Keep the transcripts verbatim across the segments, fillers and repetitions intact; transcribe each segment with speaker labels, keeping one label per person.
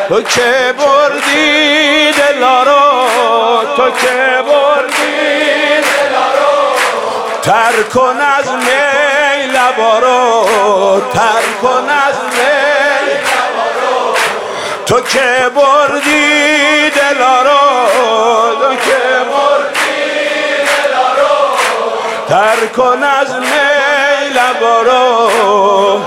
Speaker 1: تو که بردی دلا رو، تو که بردی دلا رو، تر کن از می لبا رو، تر کن از می لبا رو. تو که بردی دلا رو، تو که بردی دلا رو، تر کن از می لبا رو.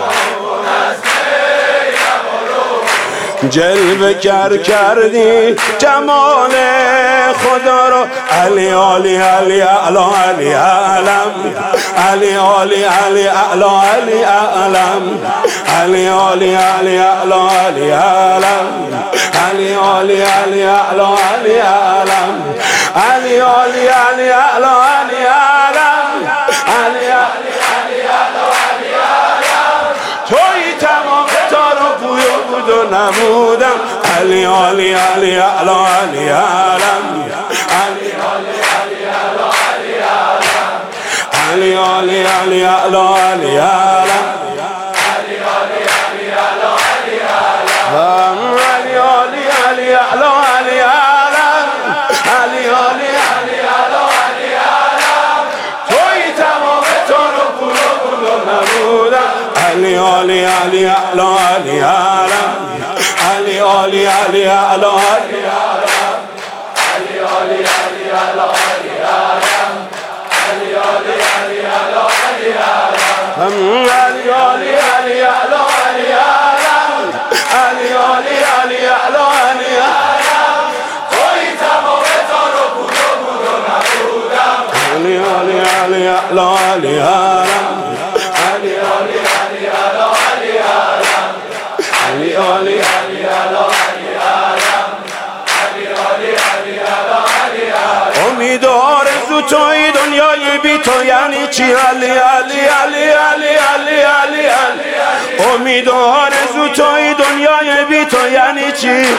Speaker 1: جلوه گر کردی جمال خدا رو، علی علی علی اعلا علی اعلم، علی علی علی اعلا علی اعلم، علی علی علی اعلا علی اعلم، علی علی علی اعلا علی اعلم، علی علی علی اعلا علی اعلم، علی علی علی اعلا علی اعلم. توی تمام تار و پوی و بود و نمودم، علی علی علی اعلا علی اعلم، علی علی علی اعلا علی اعلم، علی علی علی اعلا علی اعلم، علی علی علی اعلا علی اعلم، علی علی علی اعلا علی اعلم، علی علی علی اعلا علی اعلم. توی تمام تار و پوی و بود و نمودم، علی علی علی اعلا علی اعلم، علی علی علی اعلا علی اعلم، علی علی علی اعلا علی اعلم، علی علی علی اعلا علی اعلم، علی علی علی اعلا علی اعلم، علی علی علی اعلا علی اعلم. توی تمام تار و پود و بود و نبودم، علی علی علی اعلا علی اعلم، علی علی علی اعلا علی اعلم، علی علی علی اعلا علی اعلم، علی علی علی اعلا علی اعلم. امید و آرزو توی دنیای بی تو یعنی چی؟ علی علی علی علی علی علی علی. امید و آرزو توی دنیای بی تو یعنی چی؟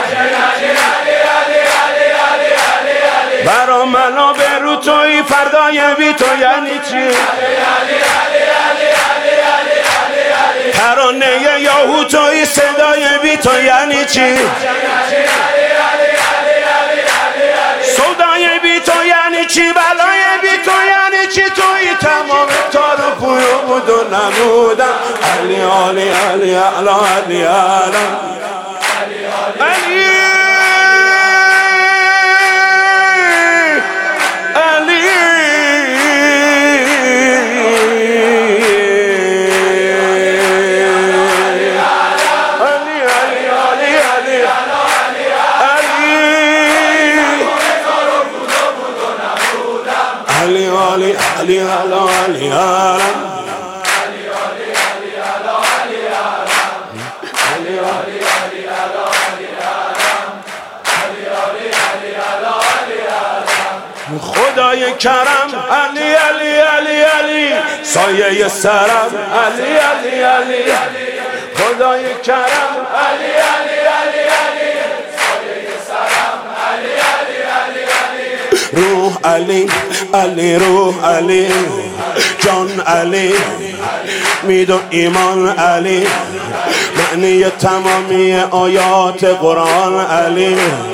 Speaker 1: برا منو به رو توی فردای بی تو یعنی چی؟ ترانه یاهو توی صدای بی تو یعنی چی؟ سودای بی تو یعنی چی؟ بلای بی تو یعنی چی؟ توی تمام تار و پوی و بود و نمودم، علی علی علی اعلا علی اعلم، علی علی علی علی علی اعلم، علی علی علی اعلا علی اعلم، علی علی علی اعلا علی اعلم، علی علی علی اعلا علی اعلم. خدای کرم علی علی علی علی، سایه سرم علی علی علی، خدای کرم علی علی علی علی، سایه سرم علی علی علی علی. روح علی علی روح علی، جان علی مید و ایمان علی، معنی تمامی آیات قرآن علی،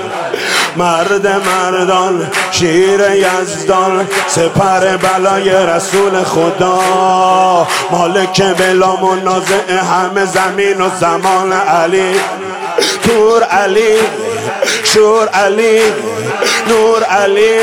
Speaker 1: مرد مردان شیر یزدان، سپر بلای رسول خدا، مالک بلا منازع همه زمین و زمان علی، تور علی شور علی نور علی،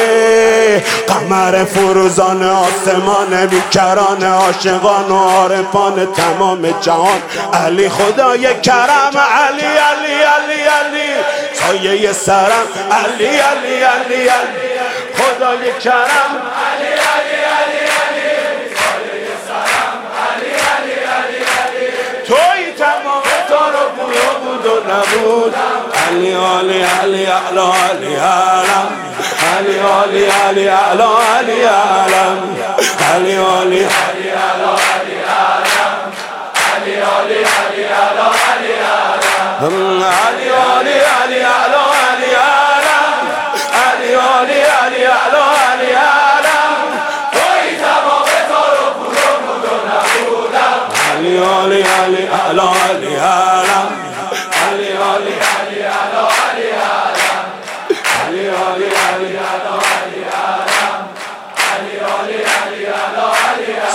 Speaker 1: قمر فروزان آسمان بیکران عاشقان و عارفان تمام جهان علی، خدای کرم علی علی علی علی، سایه سرم علی علی علی علی، خدای کرم علی علی علی علی، سایه سرم علی علی علی علی. توی تمام تار و پوی و بود و نبود، علی علی علی اعلا علی اعلم، علی علی علی اعلا علی اعلم، علی علی علی اعلا علی اعلم، علی علی علی اعلا علی اعلم، علی علی علی اعلا علی اعلم، علی علی علی اعلا علی اعلم. توی تمام تار و پود و بود و نبودم، علی علی علی اعلا علی اعلم، علی علی علی اعلا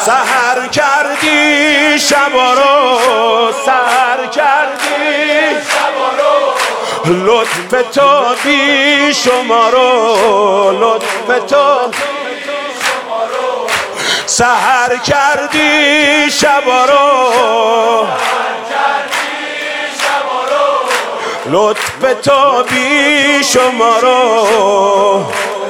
Speaker 1: سحر کردی شبا رو، سحر کردی شبا رو، لطف تو بی شما رو، لطف تو سحر کردی شبا رو، لطف تو بی شما رو،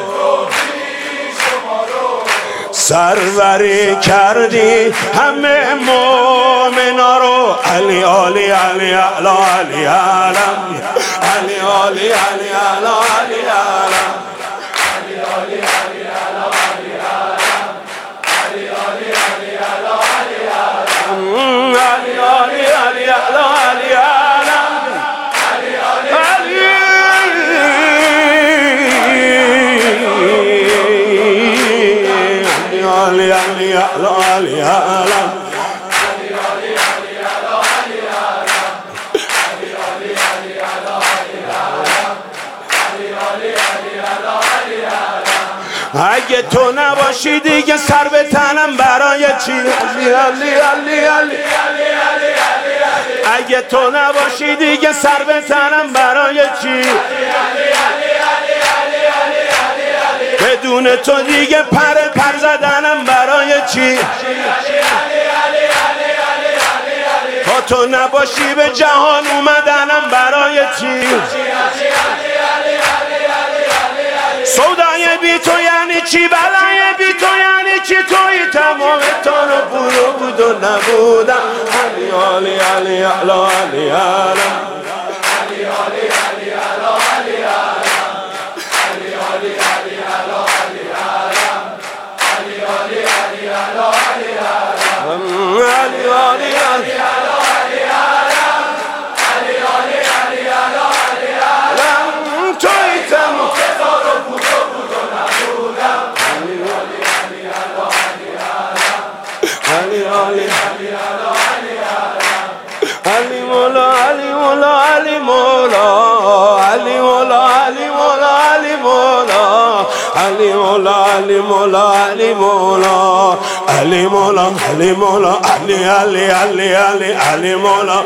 Speaker 1: سروری کردی همه مومنا رو. علی علی علی علی علی علم، علی علی علی علی علی علم، علی علی علی علی علم، علی علی علی علی علم، علی علی علی علی علم، علی علی علی علم. اگه تو نباشی دیگه سر به تنم برای چی؟ علی علی علی علی، اگه تو نباشی دیگه سر به تنم برای چی؟ بدون تو دیگه پر پر زدنم برای چی؟ تا تو نباشی به جهان اومدنم برای چی؟ سودای بی تو یعنی چی؟ بلای بی تو یعنی چی؟ توی تمام تان و بود و بود و نبودم. علی علی علی علی علی علم، علی علی علی علی علی علم، علی علی علی علی علم، علی علی علی علی علم، علی علی علی علی علم، علی علی علی علی علم، توی تمام علی علی علی مولا، علی مولا، علی مولا، علی مولا، علی مولا، علی مولا، علی مولا، علی مولا، علی مولا، علی مولا، علی مولا، علی علی علی علی علی مولا،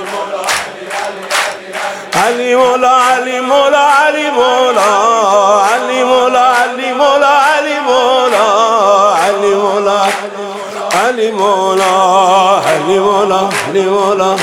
Speaker 1: علی مولا، علی مولا، علی مولا، علی مولا، علی مولا، علی مولا، علی مولا، علی مولا، علی مولا، علی مولا،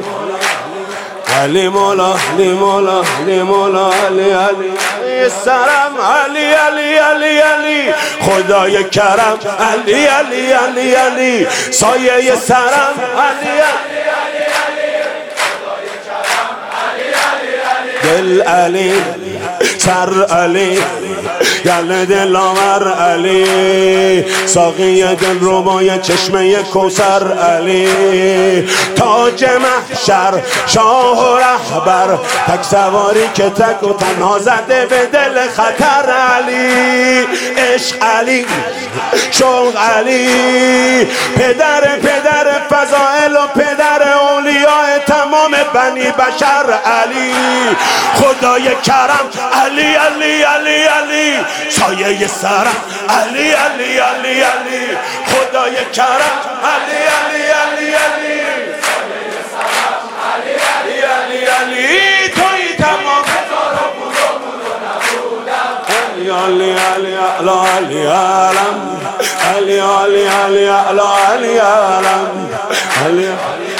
Speaker 1: علی مولا، علی مولا، علی مولا، علی علی سرم، علی علی علی علی خدای کرم، علی علی علی علی سایه سرم، علی علی علی علی خدای کرم، علی علی علی دل علی سر علی گل دلاور علی ساقی دل ربای چشمه کوثر علی تاج محشر شاه و رهبر تک سواری که تک و تنها زده به دل خطر علی عشق علی شوق علی پدر پدر فضائل و پدر اولیاء تمام بنی بشر علی خدای کرم علی علی علی علی سایه سرم علی علی علی علی خدای کرم علی علی علی علی سایه سرم علی علی علی علی توی تمام هزار بود و بود و نبودم علی علی علی علی علم علی علی علی علی علی علم علی علی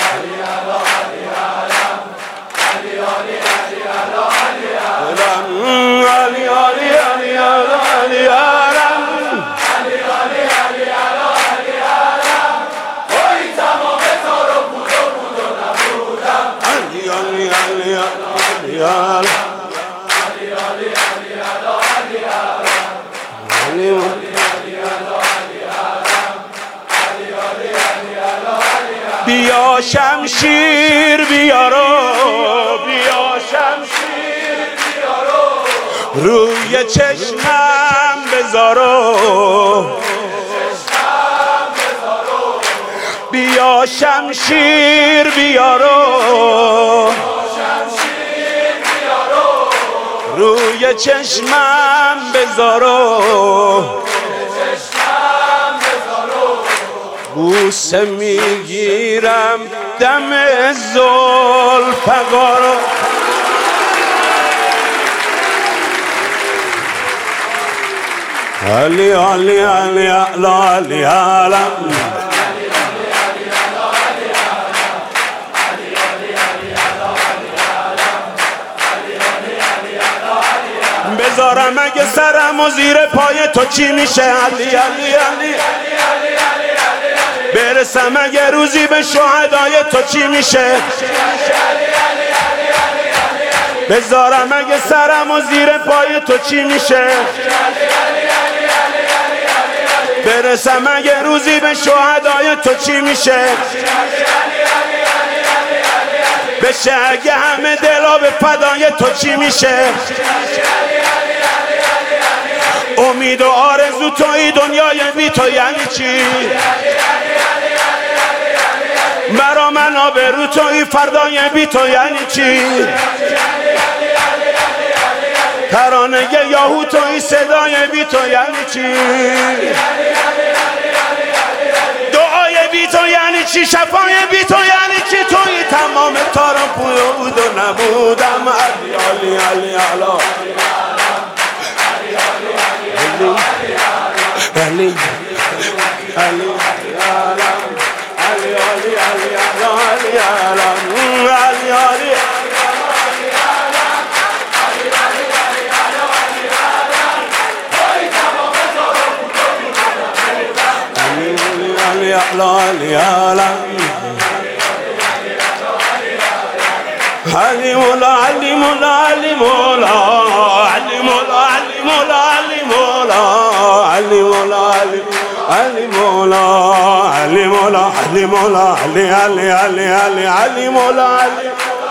Speaker 1: بیا شمشیر بیارو بیا شمشیر بیارو روی چشمم بذارو بیا شمشیر بیارو روی چشمم بذارو بوسه میگیرم دم زلفقارا علی علی علی علی علی بذارم اگه سرم و زیر پای تو چی میشه علی علی علی برسم اگه روزی به شهدای تو چی میشه بذارم اگه سرم و زیر پای تو چی میشه برسم اگه روزی به شهدای تو چی میشه بشه اگه همه دلا به فدای تو چی میشه امید و آرزو توی دنیای بی تو یعنی چی برا من آبرو توی فردای بی تو یعنی چی ترانه یاهو توی صدای بی تو یعنی چی دعای بی تو یعنی چی شفای بی تو یعنی چی توی تمام تارم پویا بود و نبودم علی علی علی علی علی علی علی مولا علی مولا علی مولا علی مولا علی مولا علی مولا علی مولا علی مولا علی مولا علی مولا علی علی علی علی علی مولا علی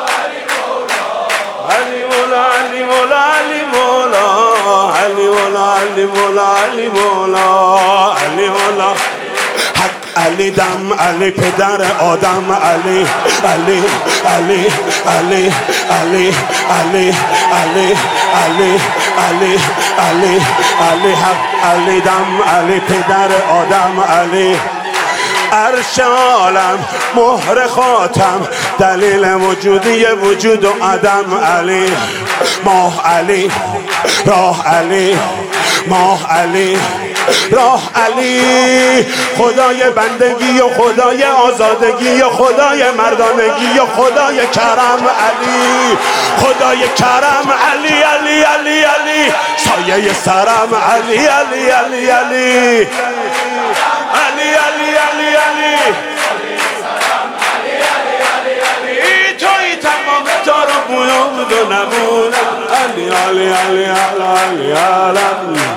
Speaker 1: علی مولا علی مولا علی مولا علی مولا علی مولا علی مولا علی مولا علی دم علی پدر آدم علی علی علی علی علی علی علی علی علی علی علی حق علی دم علی پدر آدم علی عرش عالم مهر خاتم دلیل وجودی وجود و عدم علی ماه علی راه علی ماه علی راه علی خدای بندگی و خدای آزادگی و خدای مردانگی و خدای کرم علی خدای کرم علی علی علی علی سایه سرم علی علی علی علی علی علی علی علی توی تمام دارم بود و نبودم علی علی علی علی علی